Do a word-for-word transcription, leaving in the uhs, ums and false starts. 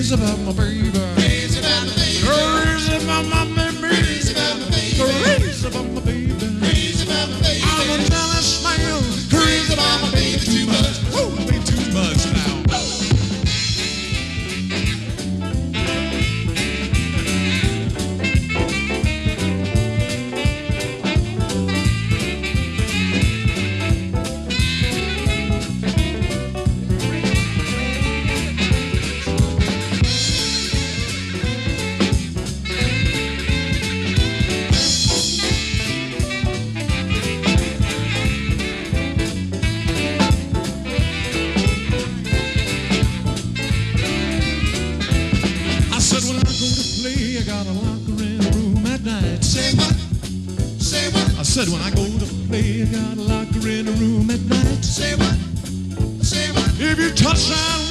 Crazy about my baby. Crazy about my baby. Crazy about my baby. Crazy about my baby. Crazy about my baby. Crazy about my baby. I'm a jealous man. Crazy about my baby too much. Woo, way too much now. I got a locker in the room at night. Say what? Say what? I said when I go to play, I got a locker in the room at night. Say what? Say what? If you touch that